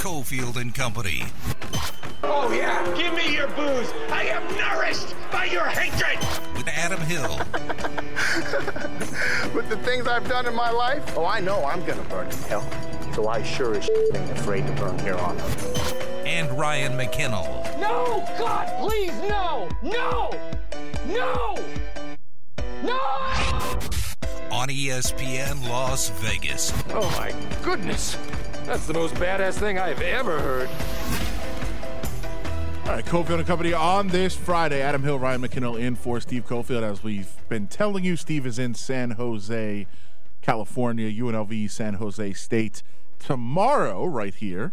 Cofield and Company. Oh, yeah. Give me your booze. I am nourished by your hatred. With Adam Hill. With the things I've done in my life, I know I'm going to burn in hell. So I sure as ain't afraid to burn here on earth. And Ryan McKinnell. No! God, please, no! No! No! No! On ESPN Las Vegas. Oh, my goodness. That's the most badass thing I've ever heard. All right, Cofield and Company on this Friday. Adam Hill, Ryan McKinnell in for Steve Cofield. As we've been telling you, Steve is in San Jose, California, UNLV, San Jose State. Tomorrow, right here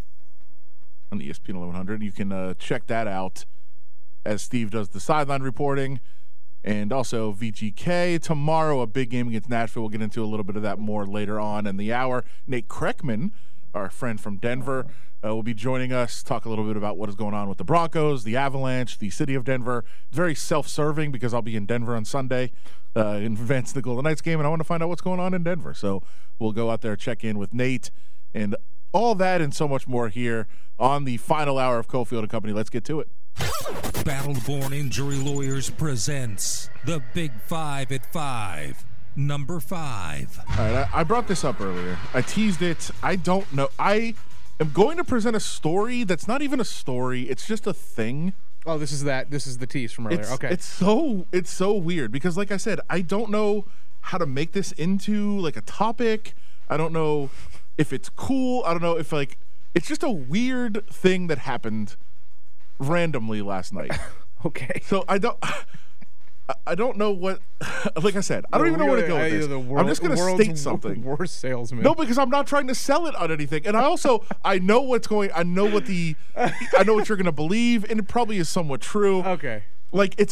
on ESPN 1100. You can check that out as Steve does the sideline reporting. And also VGK. Tomorrow, a big game against Nashville. We'll get into a little bit of that more later on in the hour. Nate Kreckman, our friend from Denver, will be joining us, talk a little bit about what is going on with the Broncos, the Avalanche, the city of Denver. Very self-serving because I'll be in Denver on Sunday in advance of the Golden Knights game, and I want to find out what's going on in Denver. So we'll go out there, check in with Nate, and all that and so much more here on the final hour of Cofield and Company. Let's get to it. Battle-Born Injury Lawyers presents The Big Five at 5. Number 5. All right, I brought this up earlier. I teased it. I don't know. I am going to present a story that's not even a story. It's just a thing. Oh, this is that. This is the tease from earlier. Okay. It's so weird because, like I said, I don't know how to make this into like a topic. I don't know if it's cool. I don't know if it's just a weird thing that happened randomly last night. Okay. So I don't know what. Like I said, I don't even know where to go with this. I'm just going to state something. Worst salesman. No, because I'm not trying to sell it on anything, and I know what's going. I know what you're going to believe, and it probably is somewhat true. Okay. Like it's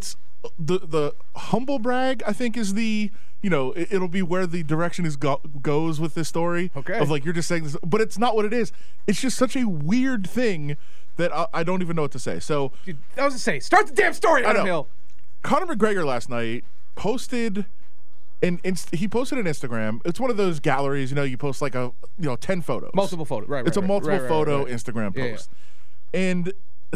the humble brag. I think is the. It'll be where the direction goes with this story. Okay. Of like you're just saying this, but it's not what it is. It's just such a weird thing that I don't even know what to say. So Dude, I was to say, start the damn story, Adam Hill. Conor McGregor last night posted, he posted an Instagram. It's one of those galleries, you post like 10 photos, multiple photos, right? It's a multiple photo Instagram post, and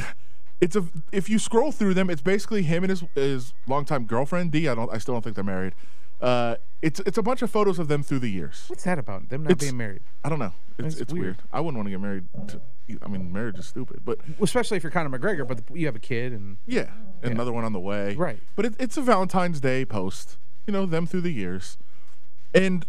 if you scroll through them, it's basically him and his longtime girlfriend Dee. I still don't think they're married. It's a bunch of photos of them through the years. What's that about? Them not being married? I don't know. It's weird. I wouldn't want to get married. Marriage is stupid, but especially if you're Conor McGregor. But you have a kid, and another one on the way. Right. But it's a Valentine's Day post. Them through the years, and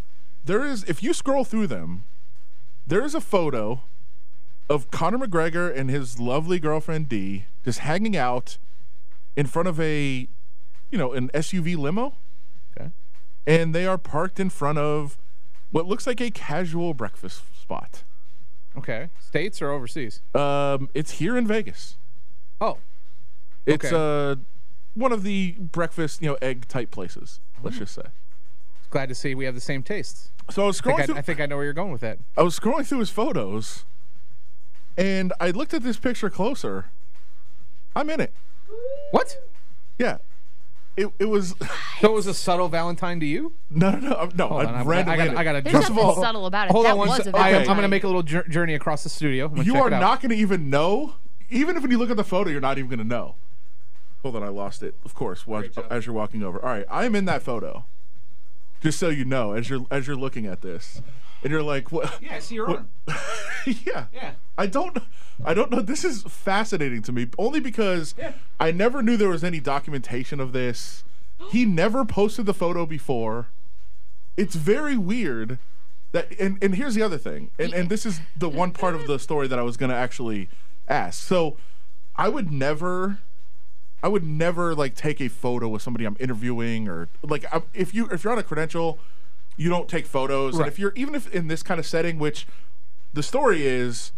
if you scroll through them, there is a photo of Conor McGregor and his lovely girlfriend Dee just hanging out in front of an SUV limo. Okay. And they are parked in front of what looks like a casual breakfast spot. Okay. States or overseas? It's here in Vegas. Oh. It's one of the breakfast, egg type places, let's just say. Glad to see we have the same tastes. So I was scrolling I think I know where you're going with that. I was scrolling through his photos, and I looked at this picture closer. I'm in it. What? Yeah. It was. So it was a subtle Valentine to you? No. I got There's nothing subtle about it. Hold that on one was second. a I'm Valentine. going to make a little journey across the studio. You are not going to even know. Even if when you look at the photo, you're not even going to know. Hold on, I lost it. Of course, as you're walking over. All right, I am in that photo. Just so you know, as you're looking at this, and you're like, "What?" Yeah, I see your arm. Yeah. Yeah. I don't know. This is fascinating to me, only because I never knew there was any documentation of this. He never posted the photo before. It's very weird that, and here's the other thing, and this is the one part of the story that I was going to actually ask. So, I would never like take a photo with somebody I'm interviewing, or like if you're on a credential, you don't take photos. Right. And even if in this kind of setting, which the story is,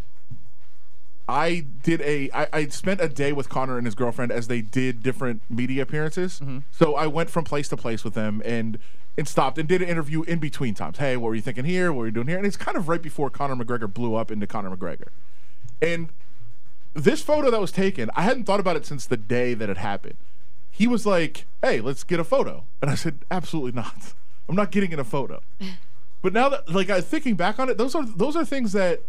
I spent a day with Conor and his girlfriend as they did different media appearances. Mm-hmm. So I went from place to place with them and stopped and did an interview in between times. Hey, what were you thinking here? What were you doing here? And it's kind of right before Conor McGregor blew up into Conor McGregor. And this photo that was taken, I hadn't thought about it since the day that it happened. He was like, hey, let's get a photo. And I said, absolutely not. I'm not getting in a photo. But now that, thinking back on it, those are things that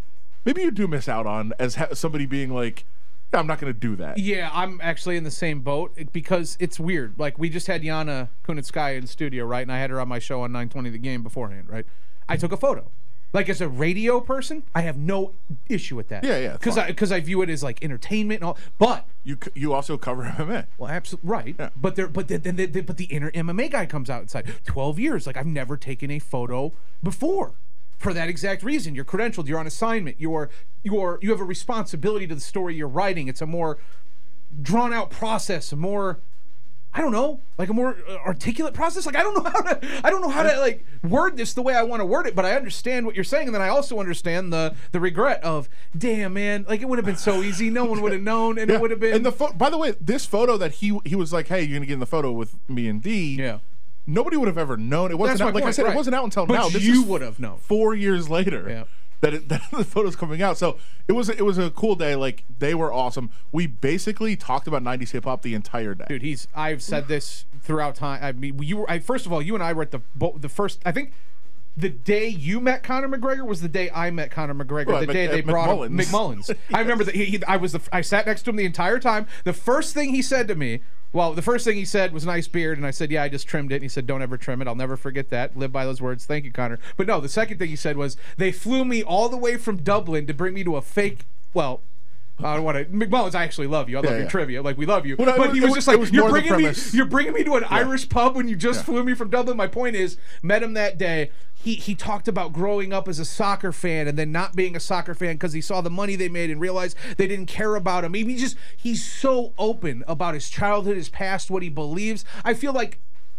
maybe you do miss out on as somebody being like, I'm not going to do that. Yeah, I'm actually in the same boat because it's weird. Like, we just had Yana Kunitskaya in studio, right? And I had her on my show on 920 The Game beforehand, right? I took a photo. Like, as a radio person, I have no issue with that. Yeah. Because I view it as, like, entertainment and all. But you also cover MMA. well, absolutely right. Yeah. But the inner MMA guy comes out inside. 12 years. Like, I've never taken a photo before. For that exact reason, you're credentialed, you're on assignment, you have a responsibility to the story you're writing. It's a more drawn out process, a more, I don't know, like a more articulate process. Like I don't know how to like word this the way I want to word it, but I understand what you're saying, and then I also understand the regret of, damn man, like it would have been so easy, no one would have known, and it would have been. And by the way, this photo that he was like, hey, you're gonna get in the photo with me and D. Yeah. Nobody would have ever known. It wasn't out, like I said, it wasn't out until but now. This you is would have known 4 years later that the photo's coming out. So it was a cool day. Like they were awesome. We basically talked about 90s hip hop the entire day. Dude, I've said this throughout time. I mean, first of all, you and I were at the first. I think the day you met Conor McGregor was the day I met Conor McGregor. Well, the day they brought him McMullins. I remember that I sat next to him the entire time. The first thing he said to me. Well, the first thing he said was nice beard, and I said, yeah, I just trimmed it. And he said, don't ever trim it. I'll never forget that. Live by those words. Thank you, Conor. But no, the second thing he said was, they flew me all the way from Dublin to bring me to a fake, well, I don't want to. McMullins, I actually love you. I love your trivia. Like, we love you. Well, but he was just like, you're bringing me to an Yeah. Irish pub when you just flew me from Dublin. My point is, met him that day. He talked about growing up as a soccer fan and then not being a soccer fan because he saw the money they made and realized they didn't care about him. He's so open about his childhood, his past, what he believes. I feel like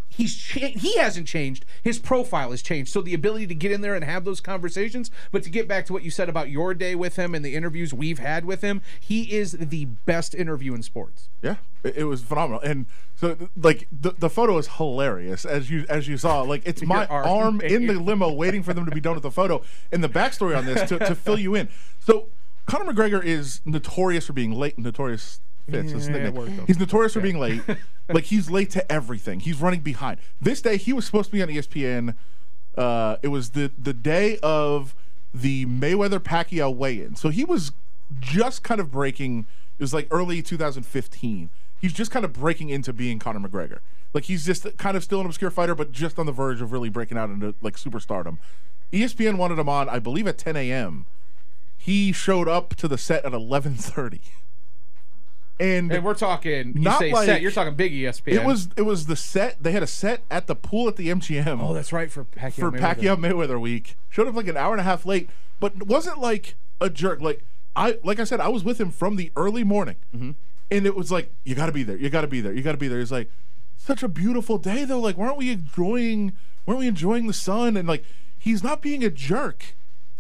he hasn't changed. His profile has changed. So the ability to get in there and have those conversations, but to get back to what you said about your day with him and the interviews we've had with him, he is the best interview in sports. Yeah, it was phenomenal. And so like the photo is hilarious as you saw. Like it's my arm in the limo waiting for them to be done with the photo. And the backstory on this to fill you in. So Conor McGregor is notorious for being late. Notorious fits his nickname. He's notorious for being late. Like he's late to everything. He's running behind. This day he was supposed to be on ESPN. It was the day of the Mayweather-Pacquiao weigh-in. So he was just kind of breaking. It was like early 2015. He's just kind of breaking into being Conor McGregor. Like he's just kind of still an obscure fighter, but just on the verge of really breaking out into like superstardom. ESPN wanted him on, I believe, at 10 a.m. He showed up to the set at 11:30. And we're talking, not you say like, set, you're talking big ESPN. It was the set. They had a set at the pool at the MGM. Oh, that's right, for Pacquiao Mayweather week. Showed up like an hour and a half late, but wasn't like a jerk. Like I said, I was with him from the early morning, and it was like, you got to be there. You got to be there. You got to be there. He's like, such a beautiful day though. Like, weren't we enjoying the sun? And like, he's not being a jerk.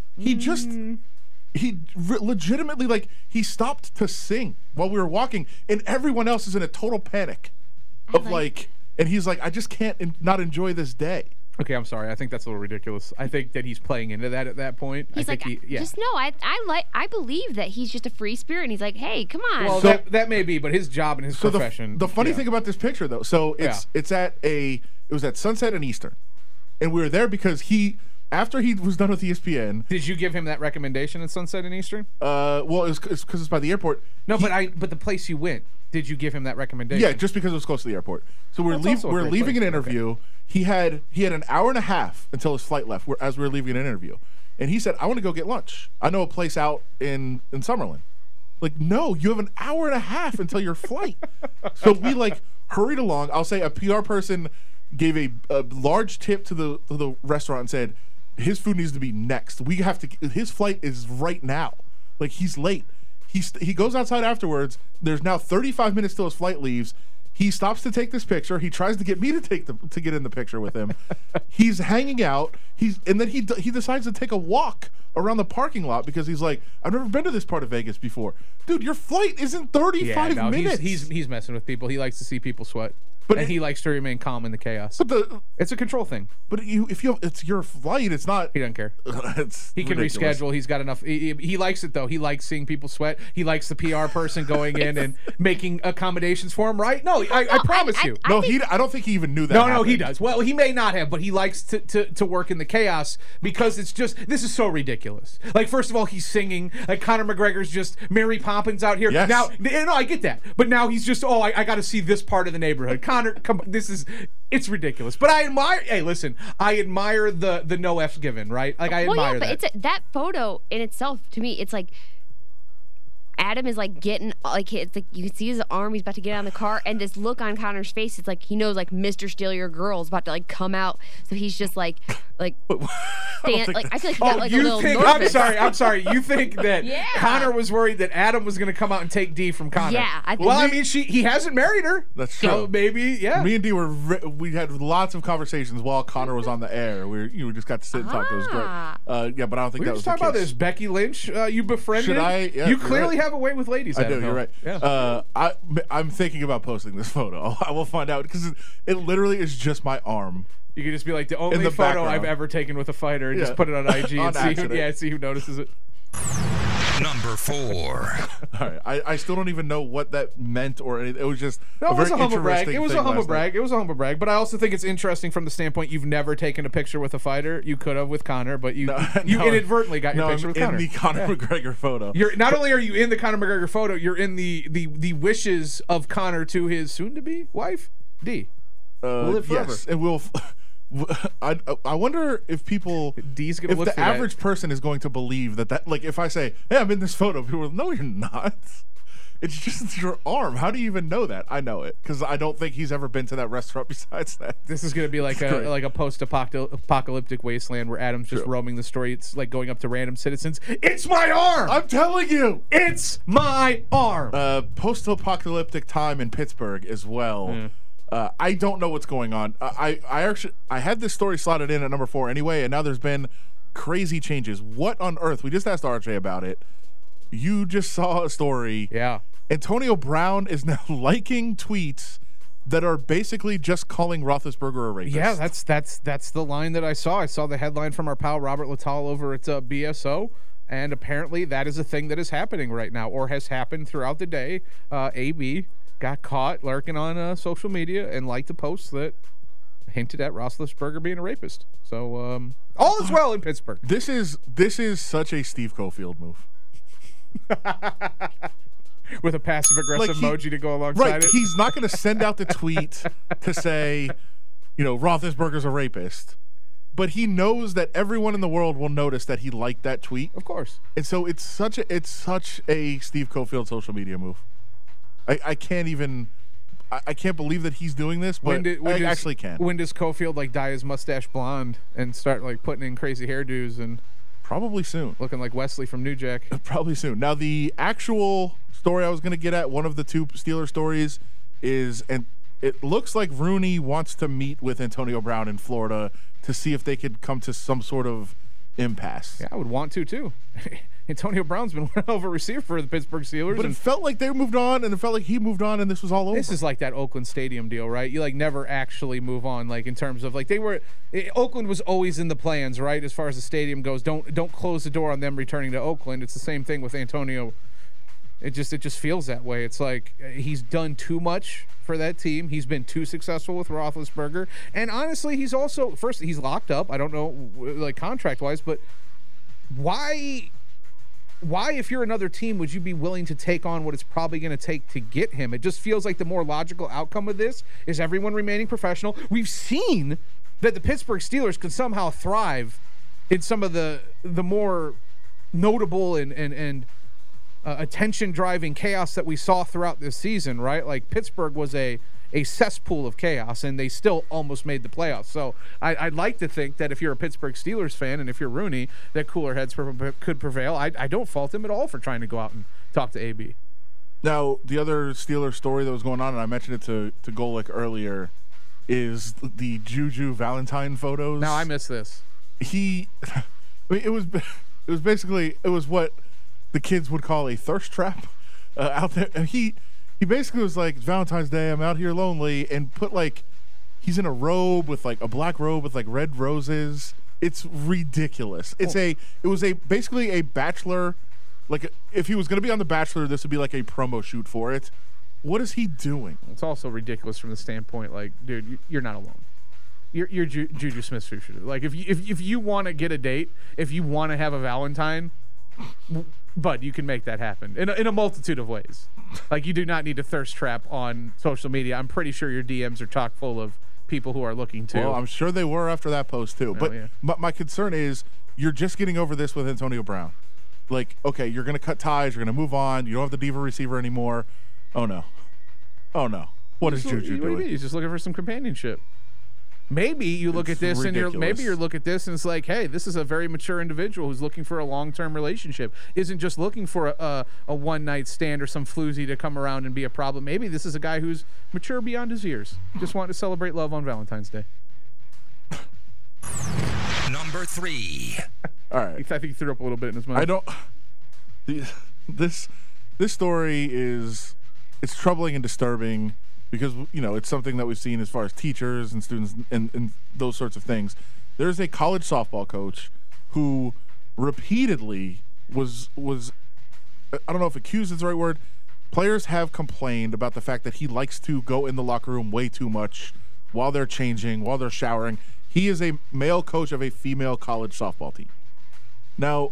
He legitimately, like, he stopped to sing while we were walking, and everyone else is in a total panic of like, and he's like, I just can't not enjoy this day. Okay, I'm sorry. I think that's a little ridiculous. I think that he's playing into that at that point. He's just no. I believe that he's just a free spirit, and he's like, hey, come on. Well, So- that may be, but his job and his profession. The funny thing about this picture, though, so it was at Sunset and Eastern, and we were there because after he was done with ESPN. Did you give him that recommendation in Sunset and Eastern? Well, it's because it's by the airport. No, but the place you went, did you give him that recommendation? Yeah, just because it was close to the airport. So we're great leaving place. an interview. Okay. He had an hour and a half until his flight left. As we were leaving an interview, and he said, "I want to go get lunch. I know a place out in Summerlin." Like, no, you have an hour and a half until your flight. So we like hurried along. I'll say a PR person gave a large tip to the restaurant and said, his food needs to be next. We have to. His flight is right now. Like, he's late. He goes outside afterwards. There's now 35 minutes till his flight leaves. He stops to take this picture. He tries to get me to get in the picture with him. He's hanging out. And then he decides to take a walk around the parking lot because he's like, I've never been to this part of Vegas before. Dude, your flight is in 35 minutes. He's messing with people. He likes to see people sweat. But and he likes to remain calm in the chaos. It's a control thing. But it's your flight. It's not. He doesn't care. He can reschedule. He's got enough. He likes it though. He likes seeing people sweat. He likes the PR person going in and making accommodations for him. Right? No, I promise you. No, I don't think he even knew that. No, he does. Well, he may not have, but he likes to work in the chaos because it's just this is so ridiculous. Like, first of all, he's singing. Like, Conor McGregor's just Mary Poppins out here. Yes. Now, no, I get that, but now he's just I got to see this part of the neighborhood. Conor, come, it's ridiculous. But I admire. Hey, listen, I admire the no F's given. Right? Like, I admire that. But that photo in itself, to me, it's like Adam is like getting it's like you can see his arm. He's about to get out of the car, and this look on Conor's face. It's like he knows like Mr. Steal Your Girl is about to like come out, so he's just like stand. I feel like he got like a little nervous. I'm sorry. You think that Yeah. Conor was worried that Adam was going to come out and take D from Conor? Yeah, I think. Well, I mean, he hasn't married her. That's So true. maybe, yeah. Me and D we had lots of conversations while Conor was on the air. We just got to sit and talk. It was great. Yeah, but I don't think We that were was just the talking about case. this. Becky Lynch, you befriended. Should I? Yeah, you you're clearly right. have a way with ladies. I do. Adam You're Hill. right. Yeah. I'm thinking about posting this photo. I will find out because it literally is just my arm. You could just be like the only the photo background. I've ever taken with a fighter, and Yeah. just put it on IG On and accident. see who notices it. Number 4. All right. I still don't even know what that meant or anything. It was just No, a it was very a humble brag. interesting It was a thing humble last brag. night. It was a humble brag. But I also think it's interesting from the standpoint you've never taken a picture with a fighter. You could have with Conor, but you No, inadvertently got your picture I'm with in Conor. the Conor McGregor photo. You're not only are you in the Conor McGregor photo, you're in the wishes of Conor to his soon-to-be wife, D. Will live forever. Yes, it will. I wonder if people, D's gonna if look the for that. average person is going to believe that like if I say, hey, I'm in this photo, people will, no, you're not. It's just your arm. How do you even know that? I know it because I don't think he's ever been to that restaurant besides that. This is going to be like a post-apocalyptic wasteland where Adam's just roaming the story. It's like going up to random citizens. It's my arm. I'm telling you, It's my arm. post-apocalyptic time in Pittsburgh as well. I don't know what's going on. I had this story slotted in at number 4 anyway, and now there's been crazy changes. What on earth? We just asked RJ about it. You just saw a story. Yeah. Antonio Brown is now liking tweets that are basically just calling Roethlisberger a rapist. Yeah, that's the line that I saw. I saw the headline from our pal Robert Lital over at BSO, and apparently that is a thing that is happening right now or has happened throughout the day. AB got caught lurking on social media and liked a post that hinted at Roethlisberger being a rapist. So all is well in Pittsburgh. This is such a Steve Cofield move. With a passive-aggressive emoji to go alongside right, it. He's not going to send out the tweet to say, Roethlisberger's a rapist. But he knows that everyone in the world will notice that he liked that tweet. Of course. And so it's such a Steve Cofield social media move. I can't even I can't believe that he's doing this, but I actually can. When does Cofield like dye his mustache blonde and start like putting in crazy hairdos and probably soon, looking like Wesley from New Jack? Probably soon. Now the actual story I was going to get at, one of the two Steelers stories, is, and it looks like Rooney wants to meet with Antonio Brown in Florida to see if they could come to some sort of impasse. Yeah, I would want to too. Antonio Brown's been one hell of a receiver for the Pittsburgh Steelers. But it felt like they moved on, and it felt like he moved on, and this was all over. This is like that Oakland Stadium deal, right? You like never actually move on, like in terms of like Oakland was always in the plans, right? As far as the stadium goes, don't close the door on them returning to Oakland. It's the same thing with Antonio. It just feels that way. It's like he's done too much for that team. He's been too successful with Roethlisberger, and honestly, he's locked up. I don't know, like contract wise, but why, if you're another team, would you be willing to take on what it's probably going to take to get him? It just feels like the more logical outcome of this is everyone remaining professional. We've seen that the Pittsburgh Steelers can somehow thrive in some of the more notable and attention-driving chaos that we saw throughout this season, right? Like Pittsburgh was a cesspool of chaos, and they still almost made the playoffs. So I'd like to think that if you're a Pittsburgh Steelers fan and if you're Rooney, that cooler heads could prevail. I don't fault him at all for trying to go out and talk to AB. Now, the other Steelers story that was going on, and I mentioned it to Golick earlier, is the Juju Valentine photos. Now I miss this. It was basically what the kids would call a thirst trap out there. And he He basically was like, it's Valentine's Day, I'm out here lonely, and put like, he's in a robe with like a black robe with like red roses. It's ridiculous. It was basically a Bachelor, like if he was going to be on The Bachelor, this would be like a promo shoot for it. What is he doing? It's also ridiculous from the standpoint, like, dude, you're not alone. You're Juju Smith-Schuster. Like, if you want to get a date, if you want to have a Valentine, but you can make that happen in a multitude of ways. Like, you do not need to thirst trap on social media. I'm pretty sure your DMs are chock full of people who are looking to. Well, I'm sure they were after that post too. But my concern is you're just getting over this with Antonio Brown. Like, okay, you're going to cut ties. You're going to move on. You don't have the diva receiver anymore. Oh, no. What is Juju doing? What do you mean? He's just looking for some companionship. Maybe you look at this and you're look at this and it's like, hey, this is a very mature individual who's looking for a long-term relationship. Isn't just looking for a one-night stand or some floozy to come around and be a problem. Maybe this is a guy who's mature beyond his years, just wanting to celebrate love on Valentine's Day. Number 3. All right. I think he threw up a little bit in his mouth. This story is troubling and disturbing. Because, it's something that we've seen as far as teachers and students and those sorts of things. There's a college softball coach who repeatedly was I don't know if accused is the right word. Players have complained about the fact that he likes to go in the locker room way too much while they're changing, while they're showering. He is a male coach of a female college softball team. Now,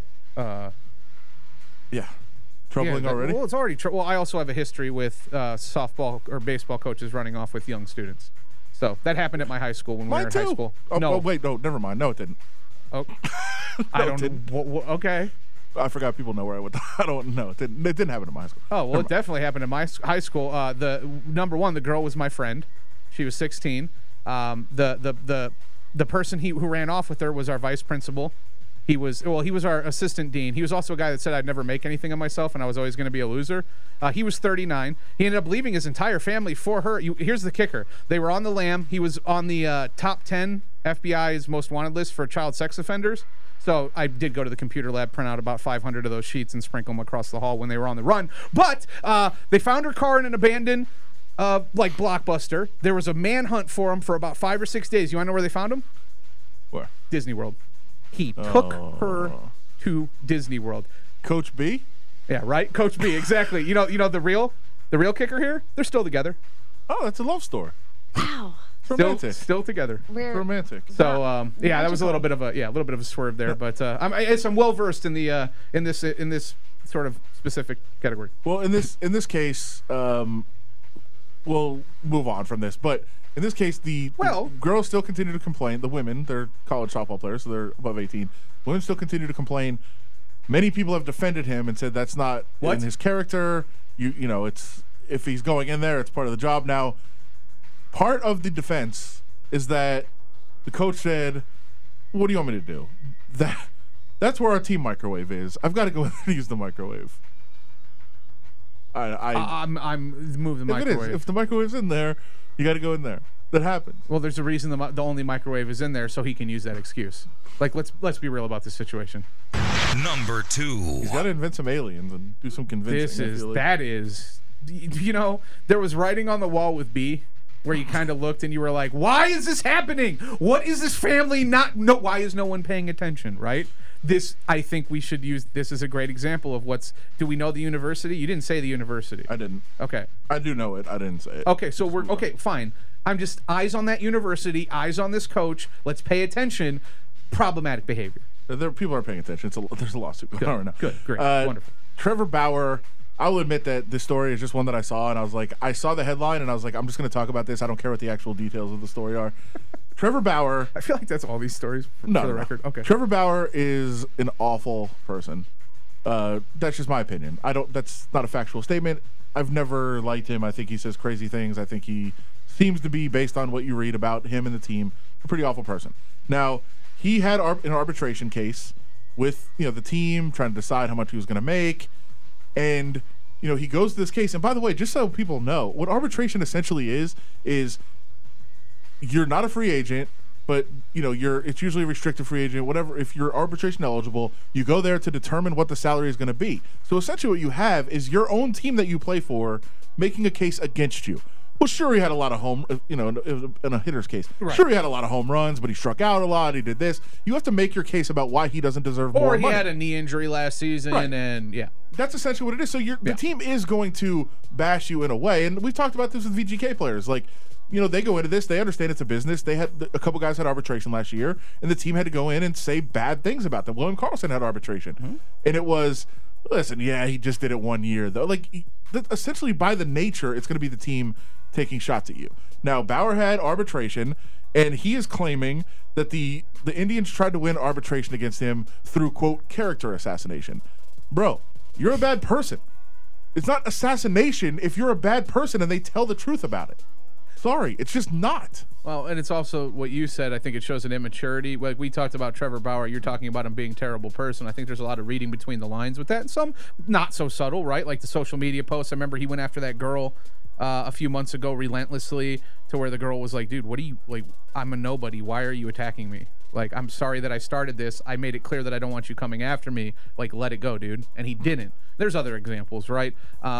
yeah. Troubling already? Well, it's already well, I also have a history with softball or baseball coaches running off with young students. So that happened at my high school when we were in high school. Oh, wait, no, never mind. No, it didn't. Oh, I don't know. Okay. I forgot people know where I went. I don't know. It didn't happen at my high school. Oh, well, it definitely happened in my high school. The number one, the girl was my friend. She was 16. The person who ran off with her was our vice principal. He was our assistant dean. He was also a guy that said I'd never make anything of myself and I was always going to be a loser. He was 39. He ended up leaving his entire family for her. Here's the kicker. They were on the lam. He was on the top 10 FBI's most wanted list for child sex offenders. So I did go to the computer lab, print out about 500 of those sheets and sprinkle them across the hall when they were on the run. But they found her car in an abandoned like Blockbuster. There was a manhunt for him for about 5 or 6 days. You want to know where they found him? Where? Disney World. He took her to Disney World. Coach B? Yeah, right? Coach B, exactly. You know the real kicker here? They're still together. Oh, that's a love story. Wow. Romantic. Still together. Romantic. So that was a little bit of a swerve there, but I'm well versed in the in this sort of specific category. Well, in this case, we'll move on from this, but in this case, the girls still continue to complain. The women, they're college softball players, so they're above 18. Women still continue to complain. Many people have defended him and said that's not in his character. You know, it's if he's going in there, it's part of the job. Now, part of the defense is that the coach said, "What do you want me to do? That's where our team microwave is. I've got to go in and use the microwave." I'm move the microwave. If the microwave's in there, you got to go in there. That happens. Well, there's a reason the only microwave is in there, so he can use that excuse. Like, let's be real about this situation. Number 2. He's got to invent some aliens and do some convincing. That is, you know, there was writing on the wall with B, where you kind of looked and you were like, why is this happening? What is this family why is no one paying attention, right? This, I think we should use this as a great example of do we know the university? You didn't say the university. I didn't. Okay. I do know it. I didn't say it. Okay, so fine. I'm just eyes on that university, eyes on this coach. Let's pay attention. Problematic behavior. People aren't paying attention. There's a lawsuit going on right now. Good, great, wonderful. Trevor Bauer, I will admit that this story is just one that I saw, and I was like, I saw the headline, and I was like, I'm just going to talk about this. I don't care what the actual details of the story are. Trevor Bauer. I feel like that's all these stories for the record. Okay. Trevor Bauer is an awful person. That's just my opinion. That's not a factual statement. I've never liked him. I think he says crazy things. I think he seems to be, based on what you read about him and the team, a pretty awful person. Now, he had an arbitration case with the team trying to decide how much he was going to make, and he goes to this case. And by the way, just so people know, what arbitration essentially is you're not a free agent, but it's usually a restricted free agent, whatever. If you're arbitration eligible, you go there to determine what the salary is going to be. So essentially what you have is your own team that you play for making a case against you. Well, sure, he had a lot of in a hitter's case. Right. Sure, he had a lot of home runs, but he struck out a lot. He did this. You have to make your case about why he doesn't deserve more money. Or he had a knee injury last season, Right. and yeah. That's essentially what it is. So the team is going to bash you in a way, and we've talked about this with VGK players. Like, they go into this, they understand it's a business. They had a couple guys had arbitration last year, and the team had to go in and say bad things about them. William Karlsson had arbitration, and it was, listen, yeah, he just did it 1 year though. Like, essentially by the nature, it's going to be the team taking shots at you. Now, Bauer had arbitration, and he is claiming that the Indians tried to win arbitration against him through, quote, character assassination. Bro, you're a bad person. It's not assassination if you're a bad person and they tell the truth about it. Sorry, it's just not. Well, and it's also what you said. I think it shows an immaturity. Like we talked about Trevor Bauer, you're talking about him being a terrible person. I think there's a lot of reading between the lines with that, and some not so subtle, right? Like the social media posts. I remember he went after that girl a few months ago relentlessly, to where the girl was like, dude, what do you, like, I'm a nobody. Why are you attacking me? Like, I'm sorry that I started this. I made it clear that I don't want you coming after me. Like, let it go, dude. And he didn't. There's other examples, right?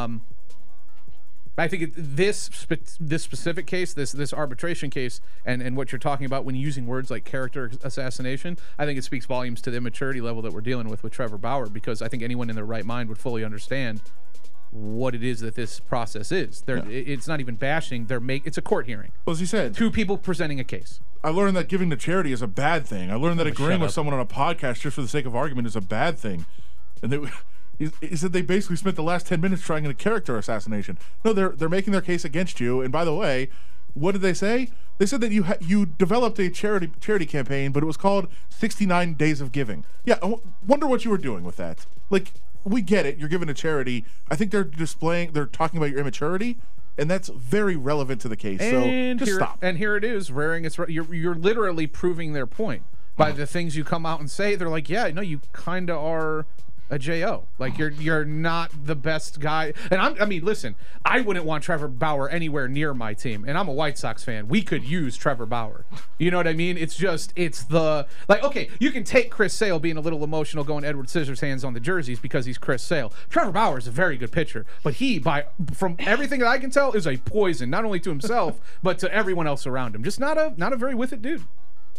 I think this specific case, this arbitration case, and what you're talking about when using words like character assassination, I think it speaks volumes to the immaturity level that we're dealing with Trevor Bauer, because I think anyone in their right mind would fully understand what it is that this process is. It's not even bashing. It's a court hearing. Well, as he said, two people presenting a case. I learned that giving to charity is a bad thing. I learned that agreeing with someone on a podcast just for the sake of argument is a bad thing. And he said they basically spent the last 10 minutes trying a character assassination. No, they're making their case against you. And by the way, what did they say? They said that you developed a charity campaign, but it was called 69 Days of Giving. Yeah, I wonder what you were doing with that. Like, we get it. You're giving to charity. I think they're talking about your immaturity, and that's very relevant to the case. And so just stop. And here it is, rearing its. You're literally proving their point by the things you come out and say. They're like, yeah, no, you kind of are a J.O. Like, you're not the best guy. And I mean, listen, I wouldn't want Trevor Bauer anywhere near my team. And I'm a White Sox fan. We could use Trevor Bauer. You know what I mean? It's okay, you can take Chris Sale being a little emotional going Edward Scissorhands on the jerseys because he's Chris Sale. Trevor Bauer is a very good pitcher. But from everything that I can tell, is a poison, not only to himself, but to everyone else around him. Just not a very with it dude.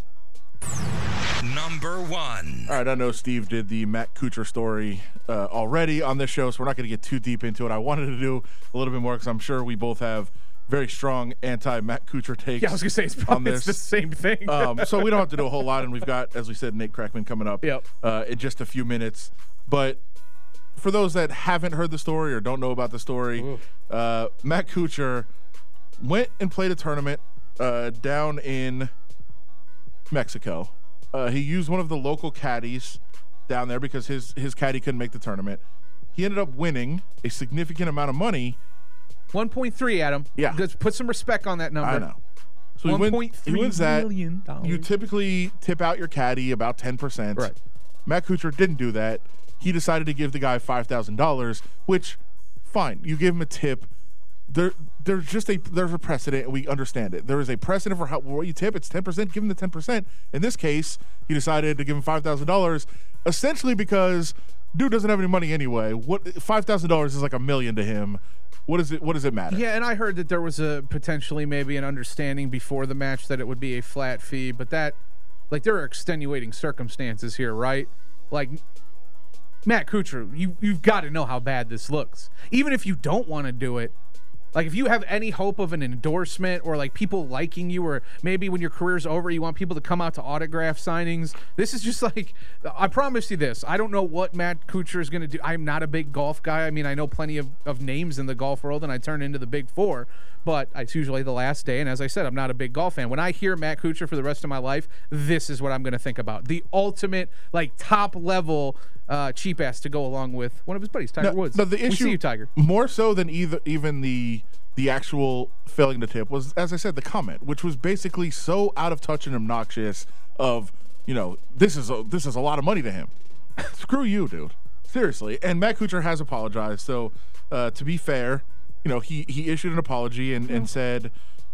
Number one. All right, I know Steve did the Matt Kuchar story already on this show, so we're not going to get too deep into it. I wanted to do a little bit more because I'm sure we both have very strong anti-Matt Kuchar takes. Yeah, I was going to say, it's the same thing. So we don't have to do a whole lot, and we've got, as we said, Nate Crackman coming up in just a few minutes. But for those that haven't heard the story or don't know about the story, Matt Kuchar went and played a tournament down in Mexico. He used one of the local caddies down there because his caddy couldn't make the tournament. He ended up winning a significant amount of money. 1.3, Adam. Yeah. Let's put some respect on that number. I know. So $1.3 million. You typically tip out your caddy about 10%. Right. Matt Kuchar didn't do that. He decided to give the guy $5,000, which, fine, you give him a tip. There's a precedent, and we understand it. There is a precedent for what you tip. It's 10%. Give him the 10%. In this case, he decided to give him $5,000, essentially because dude doesn't have any money anyway. What $5,000 is like $1 million to him. What does it matter? Yeah, and I heard that there was potentially maybe an understanding before the match that it would be a flat fee, but that, like, there are extenuating circumstances here, right? Like, Matt Kuchar, you've got to know how bad this looks. Even if you don't want to do it, like, if you have any hope of an endorsement or, like, people liking you, or maybe when your career's over, you want people to come out to autograph signings, this is just like, I promise you this. I don't know what Matt Kuchar is going to do. I'm not a big golf guy. I mean, I know plenty of names in the golf world, and I turn into the big four, but it's usually the last day, and as I said, I'm not a big golf fan. When I hear Matt Kuchar for the rest of my life, this is what I'm going to think about. The ultimate, like, top-level cheap ass to go along with one of his buddies, Tiger Woods. No, the issue, we see you, Tiger. More so than even the actual failing to tip was, as I said, the comment, which was basically so out of touch and obnoxious of, this is a lot of money to him. Screw you, dude. Seriously. And Matt Kuchar has apologized. So to be fair, he issued an apology and said,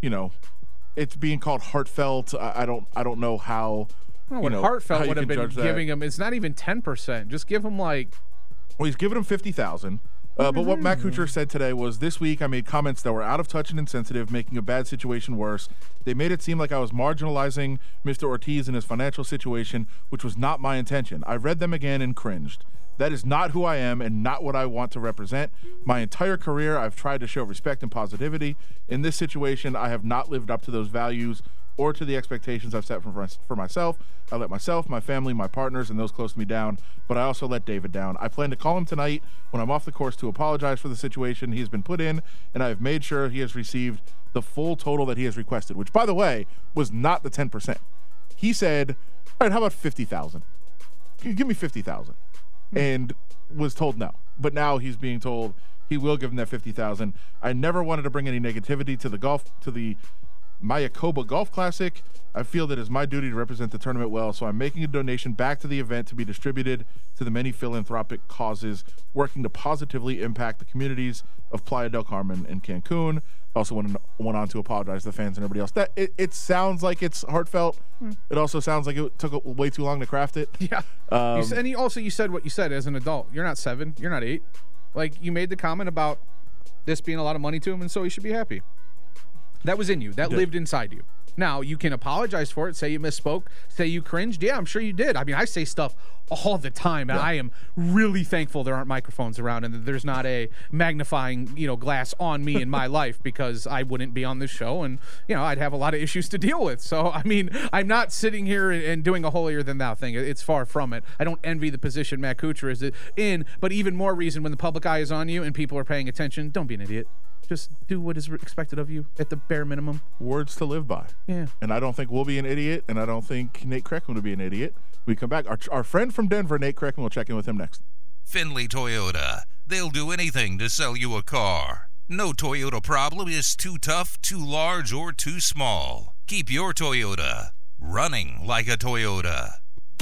it's being called heartfelt. I don't know how. What heartfelt would have been giving him, it's not even 10%. Just give him, like, well, he's giving him $50,000, But what Matt Kuchar said today was, this week I made comments that were out of touch and insensitive, making a bad situation worse. They made it seem like I was marginalizing Mr. Ortiz and his financial situation, which was not my intention. I read them again and cringed. That is not who I am and not what I want to represent. My entire career, I've tried to show respect and positivity. In this situation, I have not lived up to those values or to the expectations I've set for myself. I let myself, my family, my partners, and those close to me down, but I also let David down. I plan to call him tonight when I'm off the course to apologize for the situation he has been put in, and I have made sure he has received the full total that he has requested, which, by the way, was not the 10%. He said, all right, how about $50,000? Give me $50,000. And was told no. But now he's being told he will give him that $50,000. I never wanted to bring any negativity to the Mayakoba Golf Classic. I feel that it's my duty to represent the tournament well, so I'm making a donation back to the event to be distributed to the many philanthropic causes working to positively impact the communities of Playa del Carmen and Cancun. I also went on to apologize to the fans and everybody else. That it sounds like it's heartfelt. It also sounds like it took way too long to craft it. Yeah. You said what you said as an adult. You're not 7. You're not 8. Like, you made the comment about this being a lot of money to him, and so he should be happy. That was in you. That lived inside you. Now, you can apologize for it, say you misspoke, say you cringed. Yeah, I'm sure you did. I mean, I say stuff all the time, and I am really thankful there aren't microphones around and that there's not a magnifying, glass on me in my life, because I wouldn't be on this show, and, I'd have a lot of issues to deal with. So, I mean, I'm not sitting here and doing a holier-than-thou thing. It's far from it. I don't envy the position Matt Kuchar is in, but even more reason when the public eye is on you and people are paying attention, don't be an idiot. Just do what is expected of you at the bare minimum. Words to live by. Yeah. And I don't think we'll be an idiot, and I don't think Nate Kreckman will be an idiot. We come back. Our friend from Denver, Nate Kreckman, will check in with him next. Finley Toyota. They'll do anything to sell you a car. No Toyota problem is too tough, too large, or too small. Keep your Toyota running like a Toyota.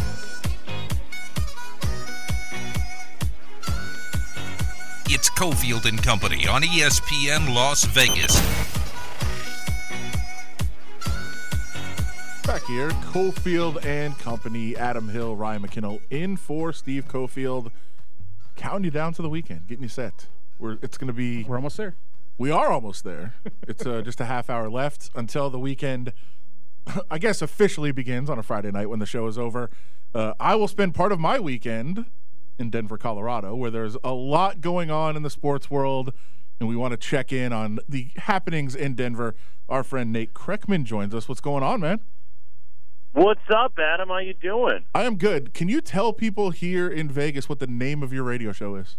It's Cofield and Company on ESPN Las Vegas. Back here, Cofield and Company, Adam Hill, Ryan McKinnell in for Steve Cofield, counting you down to the weekend, getting you set. We're almost there. We are almost there. It's just a half hour left until the weekend, I guess, officially begins on a Friday night when the show is over. I will spend part of my weekend in Denver, Colorado, where there's a lot going on in the sports world, and we want to check in on the happenings in Denver. Our friend Nate Kreckman joins us. What's going on, man? What's up, Adam? How you doing? I am good. Can you tell people here in Vegas what the name of your radio show is?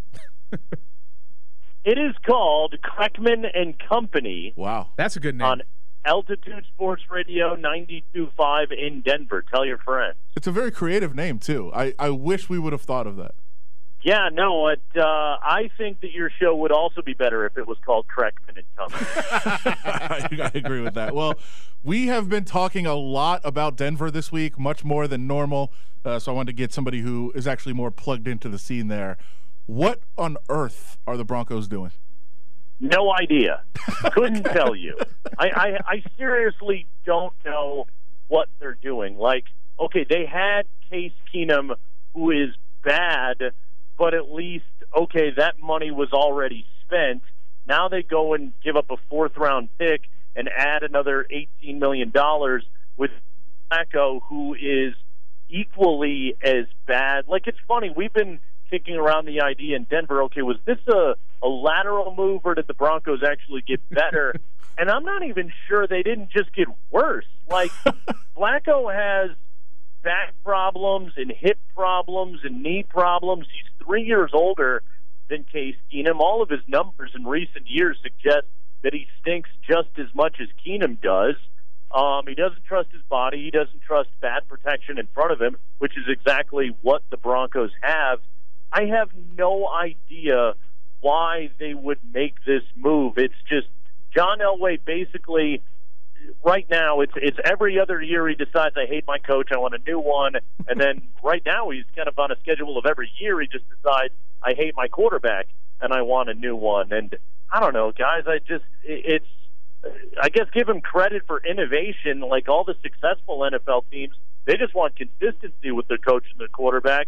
It is called Kreckman and Company. Wow. That's a good name. On Altitude Sports Radio 92.5 in Denver. Tell your friends. It's a very creative name, too. I wish we would have thought of that. Yeah, no, I think that your show would also be better if it was called Kreckman and Company. I agree with that. Well, we have been talking a lot about Denver this week, much more than normal, so I wanted to get somebody who is actually more plugged into the scene there. What on earth are the Broncos doing? No idea. Couldn't tell you. I seriously don't know what they're doing. Like, okay, they had Case Keenum, who is bad, but at least, okay, that money was already spent. Now they go and give up a fourth-round pick and add another $18 million with Flacco, who is equally as bad. Like, it's funny. We've been kicking around the idea in Denver, okay, was this a lateral move, or did the Broncos actually get better? And I'm not even sure they didn't just get worse. Like, Flacco has back problems and hip problems and knee problems. He's 3 years older than Case Keenum. All of his numbers in recent years suggest that he stinks just as much as Keenum does. He doesn't trust his body. He doesn't trust bad protection in front of him, which is exactly what the Broncos have. I have no idea why they would make this move. It's just John Elway basically right now, it's every other year he decides, I hate my coach, I want a new one. And then right now he's kind of on a schedule of every year he just decides, I hate my quarterback and I want a new one. And I don't know, guys, I guess give him credit for innovation. Like all the successful NFL teams, they just want consistency with their coach and their quarterback.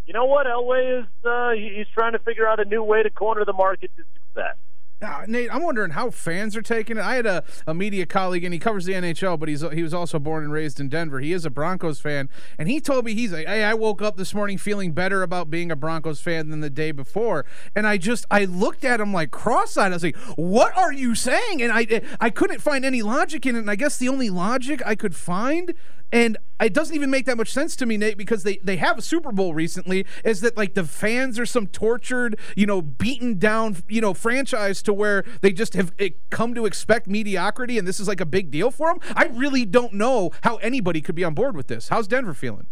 you know what? Elway is he's trying to figure out a new way to corner the market to success. Nate, I'm wondering how fans are taking it. I had a media colleague, and he covers the NHL, but he was also born and raised in Denver. He is a Broncos fan, and he told me, he's like, hey, I woke up this morning feeling better about being a Broncos fan than the day before. And I looked at him like cross-eyed. I was like, what are you saying? And I couldn't find any logic in it, and I guess the only logic I could find, and it doesn't even make that much sense to me, Nate, because they have a Super Bowl recently, is that like the fans are some tortured, beaten down, franchise to where they just have come to expect mediocrity, and this is like a big deal for them. I really don't know how anybody could be on board with this. How's Denver feeling?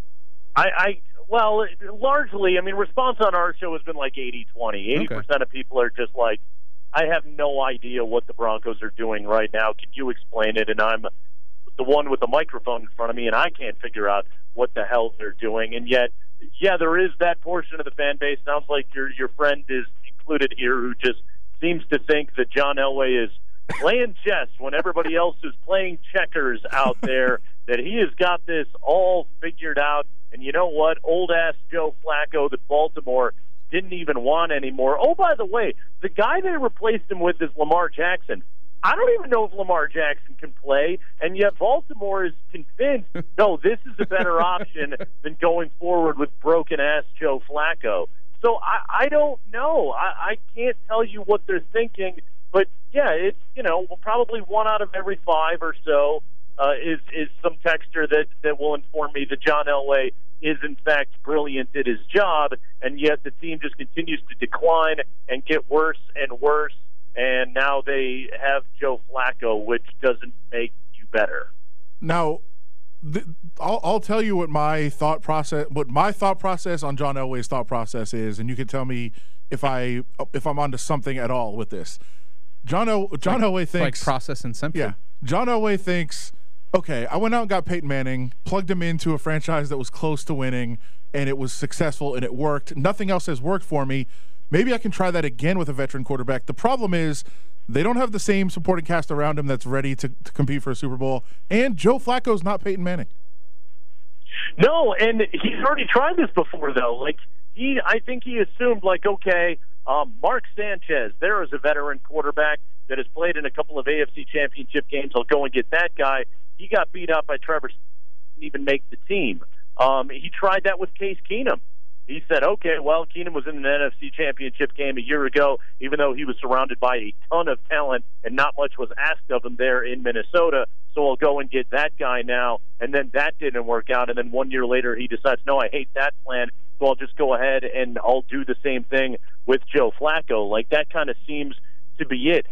Well, largely, response on our show has been like 80-20. 80% of people are just like, I have no idea what the Broncos are doing right now. Can you explain it? And I'm the one with the microphone in front of me, and I can't figure out what the hell they're doing. And yet, yeah, there is that portion of the fan base. Sounds like your friend is included here, who just seems to think that John Elway is playing chess when everybody else is playing checkers out there, that he has got this all figured out. And you know what? Old-ass Joe Flacco that Baltimore didn't even want anymore. Oh, by the way, the guy they replaced him with is Lamar Jackson. I don't even know if Lamar Jackson can play, and yet Baltimore is convinced, no, this is a better option than going forward with broken-ass Joe Flacco. So I don't know. I can't tell you what they're thinking, but, yeah, it's, probably 1 out of every 5 or so is some texture that will inform me that John Elway is, in fact, brilliant at his job, and yet the team just continues to decline and get worse and worse. And now they have Joe Flacco, which doesn't make you better. Now, I'll tell you what my thought process on John Elway's thought process is, and you can tell me if I'm onto something at all with this. John Elway thinks, like process and symptom. Yeah, John Elway thinks, okay, I went out and got Peyton Manning, plugged him into a franchise that was close to winning, and it was successful and it worked. Nothing else has worked for me. Maybe I can try that again with a veteran quarterback. The problem is they don't have the same supporting cast around him that's ready to compete for a Super Bowl, and Joe Flacco's not Peyton Manning. No, and he's already tried this before, though. I think he assumed, okay, Mark Sanchez, there is a veteran quarterback that has played in a couple of AFC championship games. I'll go and get that guy. He got beat up by Trevor, didn't even make the team. He tried that with Case Keenum. He said, okay, well, Keenum was in an NFC championship game a year ago, even though he was surrounded by a ton of talent and not much was asked of him there in Minnesota, so I'll go and get that guy now. And then that didn't work out, and then 1 year later he decides, no, I hate that plan, so I'll just go ahead and I'll do the same thing with Joe Flacco. That kind of seems to be it.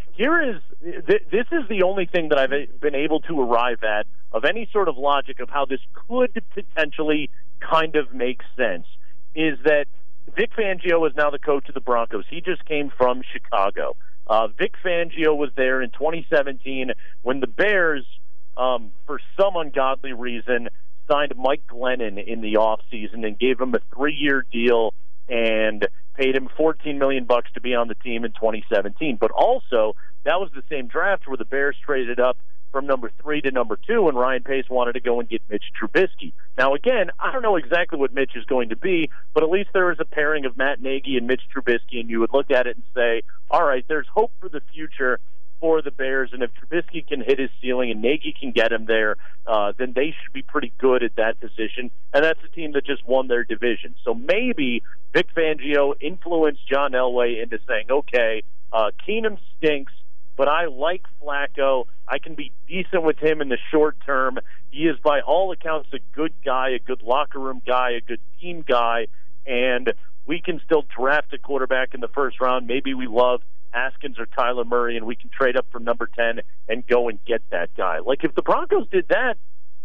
This is the only thing that I've been able to arrive at of any sort of logic of how this could potentially kind of make sense. Is that Vic Fangio is now the coach of the Broncos. He just came from Chicago. Vic Fangio was there in 2017 when the Bears, for some ungodly reason, signed Mike Glennon in the offseason and gave him a 3-year deal and paid him $14 million to be on the team in 2017. But also, that was the same draft where the Bears traded up from number 3 to number 2, and Ryan Pace wanted to go and get Mitch Trubisky. Now, again, I don't know exactly what Mitch is going to be, but at least there is a pairing of Matt Nagy and Mitch Trubisky, and you would look at it and say, all right, there's hope for the future for the Bears, and if Trubisky can hit his ceiling and Nagy can get him there, then they should be pretty good at that position, and that's a team that just won their division. So maybe Vic Fangio influenced John Elway into saying, okay, Keenum stinks, but I like Flacco. I can be decent with him in the short term. He is, by all accounts, a good guy, a good locker room guy, a good team guy, and we can still draft a quarterback in the first round. Maybe we love Haskins or Kyler Murray, and we can trade up for number 10 and go and get that guy. If the Broncos did that,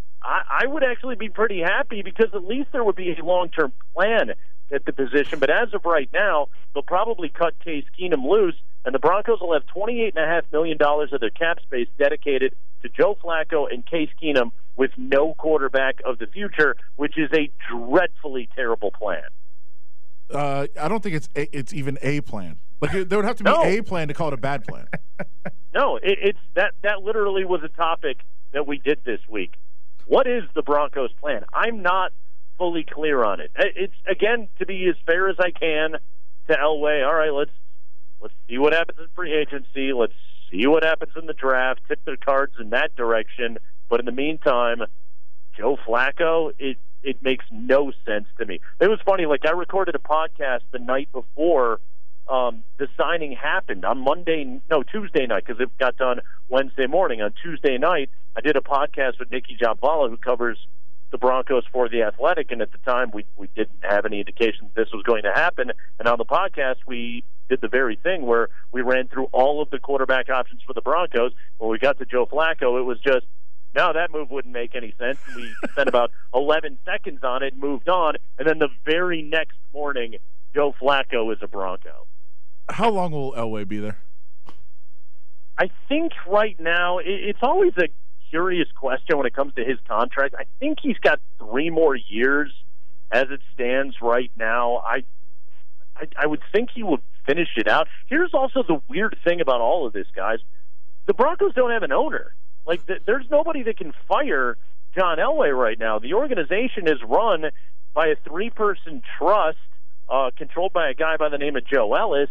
I would actually be pretty happy because at least there would be a long-term plan at the position. But as of right now, they'll probably cut Case Keenum loose, and the Broncos will have $28.5 million of their cap space dedicated to Joe Flacco and Case Keenum with no quarterback of the future, which is a dreadfully terrible plan. I don't think it's even a plan. There would have to be a plan to call it a bad plan. No, it's that literally was a topic that we did this week. What is the Broncos' plan? I'm not fully clear on it. It's, again, to be as fair as I can to Elway, all right, let's see what happens in free agency. Let's see what happens in the draft. Tip the cards in that direction. But in the meantime, Joe Flacco, it makes no sense to me. It was funny, like I recorded a podcast the night before the signing happened on Tuesday night, because it got done Wednesday morning. On Tuesday night, I did a podcast with Nikki Giampala, who covers the Broncos for The Athletic, and at the time we didn't have any indication this was going to happen. And on the podcast, we did the very thing where we ran through all of the quarterback options for the Broncos. When we got to Joe Flacco, it was just, no, that move wouldn't make any sense. We spent about 11 seconds on it and moved on, and then the very next morning, Joe Flacco is a Bronco. How long will Elway be there? I think right now, it's always a curious question when it comes to his contract. I think he's got 3 more years as it stands right now. I would think he would finish it out. Here's also the weird thing about all of this, guys. The Broncos don't have an owner. Like, there's nobody that can fire John Elway right now. The organization is run by a 3-person trust controlled by a guy by the name of Joe Ellis,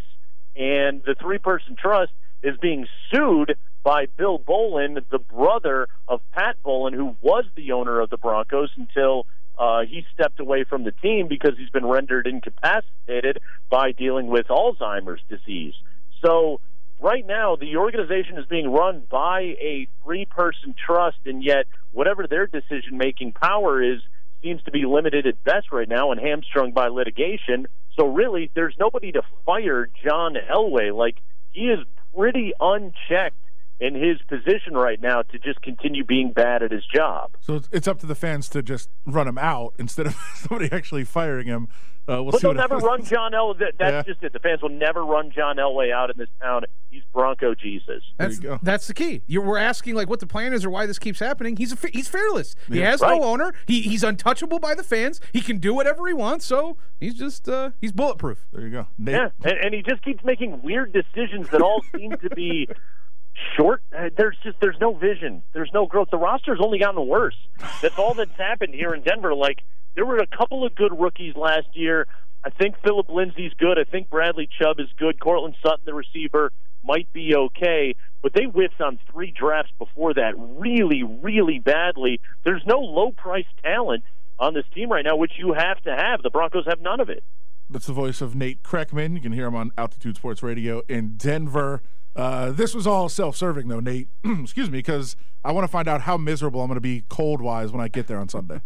and the 3-person trust is being sued by Bill Bowlen, the brother of Pat Bowlen, who was the owner of the Broncos until he stepped away from the team because he's been rendered incapacitated by dealing with Alzheimer's disease. So right now, the organization is being run by a 3-person trust, and yet whatever their decision-making power is seems to be limited at best right now and hamstrung by litigation. So really, there's nobody to fire John Elway. Like, he is pretty unchecked in his position right now to just continue being bad at his job. So it's up to the fans to just run him out instead of somebody actually firing him. But they'll never run John Elway. That's just it. The fans will never run John Elway out in this town. He's Bronco Jesus. That's the key. We're asking like what the plan is or why this keeps happening. He's fearless. Yeah. He has no owner. He's untouchable by the fans. He can do whatever he wants. So he's just he's bulletproof. There you go. Nate. Yeah, and he just keeps making weird decisions that all seem to be short. There's no vision. There's no growth. The roster's only gotten worse. That's all that's happened here in Denver. Like, there were a couple of good rookies last year. I think Phillip Lindsay's good. I think Bradley Chubb is good. Cortland Sutton, the receiver, might be okay. But they whiffed on 3 drafts before that really, really badly. There's no low-priced talent on this team right now, which you have to have. The Broncos have none of it. That's the voice of Nate Kreckman. You can hear him on Altitude Sports Radio in Denver. This was all self-serving, though, Nate. Excuse me, because I want to find out how miserable I'm going to be cold-wise when I get there on Sunday.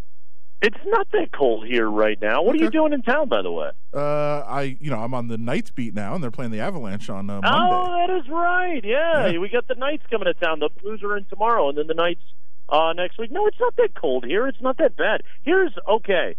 It's not that cold here right now. What are you doing in town, by the way? I'm on the Knights beat now, and they're playing the Avalanche on Monday. Oh, that is right. Yeah, we got the Knights coming to town. The Blues are in tomorrow, and then the Knights next week. No, it's not that cold here. It's not that bad. Here's okay.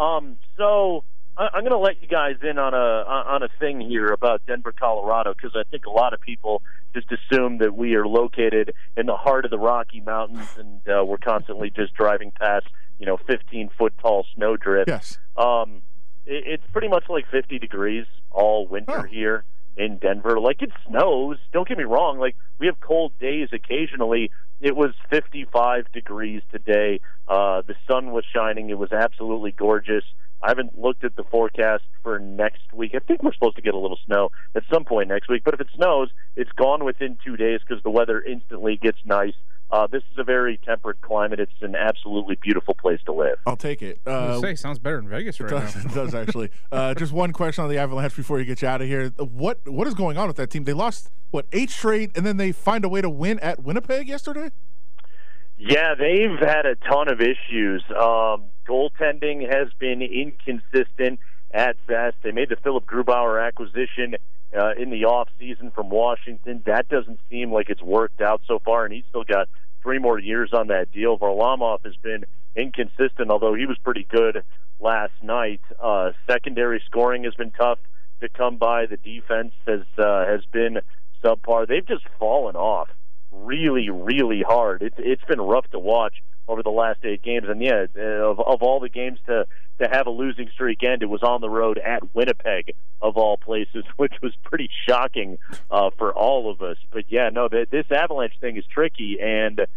So I'm going to let you guys in on a thing here about Denver, Colorado, because I think a lot of people just assume that we are located in the heart of the Rocky Mountains, and we're constantly just driving past 15-foot tall snowdrift. Yes. It's pretty much like 50 degrees all winter here in Denver. Like, it snows. Don't get me wrong. Like, we have cold days occasionally. It was 55 degrees today. The sun was shining. It was absolutely gorgeous. I haven't looked at the forecast for next week. I think we're supposed to get a little snow at some point next week. But if it snows, it's gone within 2 days because the weather instantly gets nice. This is a very temperate climate. It's an absolutely beautiful place to live. I'll take it. Sounds better than Vegas right now. It does, actually. Just one question on the Avalanche before you get you out of here. What is going on with that team? They lost, 8 straight, and then they find a way to win at Winnipeg yesterday? Yeah, they've had a ton of issues. Goaltending has been inconsistent at best. They made the Philip Grubauer acquisition in the offseason from Washington. That doesn't seem like it's worked out so far, and he's still got 3 more years on that deal. Varlamov has been inconsistent, although he was pretty good last night. Secondary scoring has been tough to come by. The defense has been subpar. They've just fallen off really, really hard. It's been rough to watch over the last 8 games, and of all the games to have a losing streak end, it was on the road at Winnipeg of all places, which was pretty shocking for all of us. But this Avalanche thing is tricky, and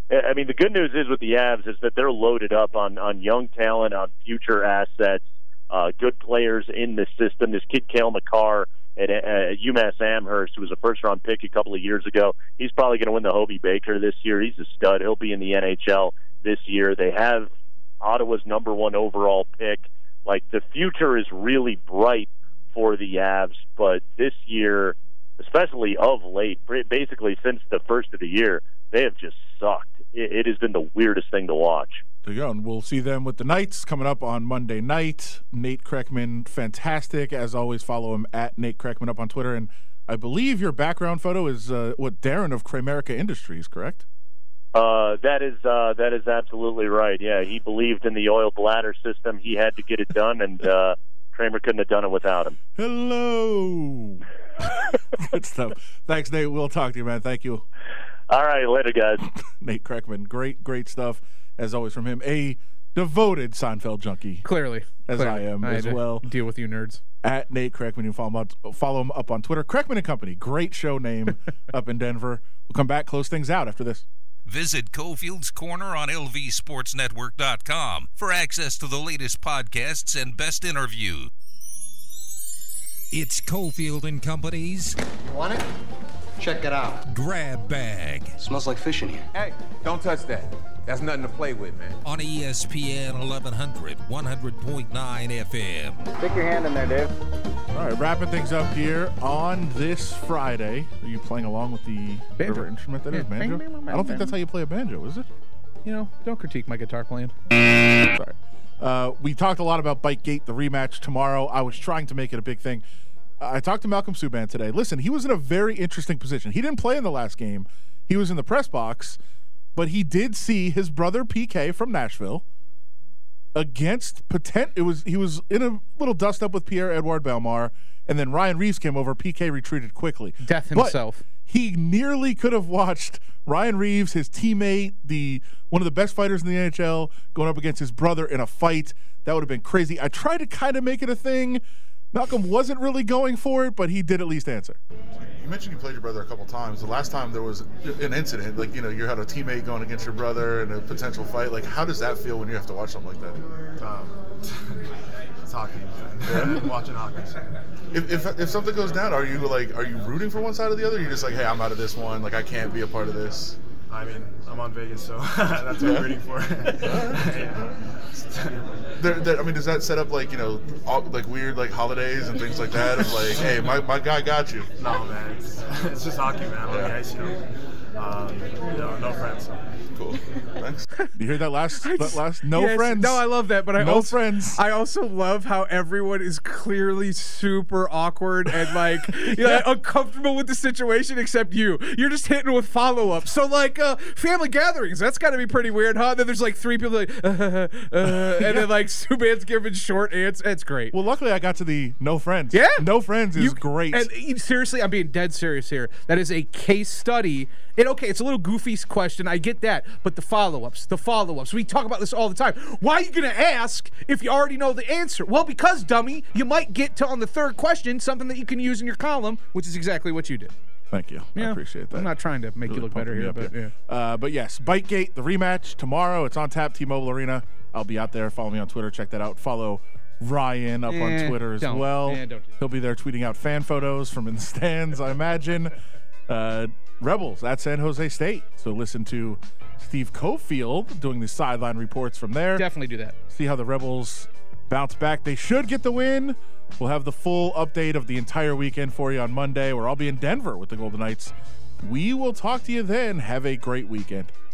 I mean, the good news is with the Avs is that they're loaded up on young talent, on future assets, good players in the system. This kid, Cale Makar, at UMass Amherst, who was a first-round pick a couple of years ago, he's probably going to win the Hobey Baker this year. He's a stud. He'll be in the NHL this year. They have Ottawa's number 1 overall pick. Like, the future is really bright for the Avs, but this year, especially of late, basically since the first of the year, they have just sucked. It has been the weirdest thing to watch. There you go. And we'll see them with the Knights coming up on Monday night. Nate Kreckman, fantastic. As always, follow him at Nate Kreckman up on Twitter. And I believe your background photo is Darren of Kramerica Industries, correct? That is absolutely right. Yeah, he believed in the oil bladder system. He had to get it done, and Kramer couldn't have done it without him. Hello. Good stuff. Thanks, Nate. We'll talk to you, man. Thank you. All right, later, guys. Nate Kreckman, great stuff, as always, from him. A devoted Seinfeld junkie. Clearly. I am as well. Deal with you nerds. At Nate Kreckman. You follow him up on Twitter. Kreckman & Company. Great show name up in Denver. We'll come back, close things out after this. Visit Cofield's Corner on LVSportsNetwork.com for access to the latest podcasts and best interviews. It's Cofield and Company's You want it? Check it out. Grab Bag. Smells like fish in here. Hey, don't touch that. That's nothing to play with, man. On ESPN 1100, 100.9 FM. Stick your hand in there, Dave. All right, wrapping things up here on this Friday. Are you playing along with the whatever instrument that is? Banjo? I don't think that's how you play a banjo, is it? You know, don't critique my guitar playing. Sorry. We talked a lot about Bikegate, the rematch tomorrow. I was trying to make it a big thing. I talked to Malcolm Subban today. Listen, he was in a very interesting position. He didn't play in the last game. He was in the press box, but he did see his brother PK from Nashville against he was in a little dust up with Pierre-Edouard Bellemare, and then Ryan Reeves came over. PK retreated quickly. Death himself. But he nearly could have watched Ryan Reeves, his teammate, one of the best fighters in the NHL, going up against his brother in a fight. That would have been crazy. I tried to kind of make it a thing. Malcolm wasn't really going for it, but he did at least answer. You mentioned you played your brother a couple times. The last time there was an incident, like, you had a teammate going against your brother in a potential fight. Like, how does that feel when you have to watch something like that? It's hockey, man. Yeah? Watching hockey. If something goes down, are you rooting for one side or the other? Or you're just like, hey, I'm out of this one. Like, I can't be a part of this. I mean, I'm on Vegas, so that's what I'm rooting for. Does that set up weird holidays and things like that? Of like, hey, my guy got you. No, man, it's just hockey, man. On the ice, no friends. Cool. Thanks. You hear that last friends? No, I love that, but friends. I also love how everyone is clearly super awkward and uncomfortable with the situation except you. You're just hitting with follow-up. So family gatherings, that's got to be pretty weird, huh? And then there's three people and then Subban's giving short answers. It's great. Well, luckily I got to the no friends. Yeah. No friends is great. And seriously, I'm being dead serious here. That is a case study. It's a little goofy question. I get that. But the follow-ups. We talk about this all the time. Why are you going to ask if you already know the answer? Well, because, dummy, you might get to, on the third question, something that you can use in your column, which is exactly what you did. Thank you. I appreciate that. I'm not trying to make you look better here, but yeah. But yes, Bikegate, the rematch tomorrow. It's on tap, T-Mobile Arena. I'll be out there. Follow me on Twitter. Check that out. Follow Ryan up on Twitter as well. He'll be there tweeting out fan photos from in the stands, I imagine. Rebels at San Jose State. So listen to Steve Cofield doing the sideline reports from there. Definitely do that. See how the Rebels bounce back. They should get the win. We'll have the full update of the entire weekend for you on Monday, where I'll be in Denver with the Golden Knights. We will talk to you then. Have a great weekend.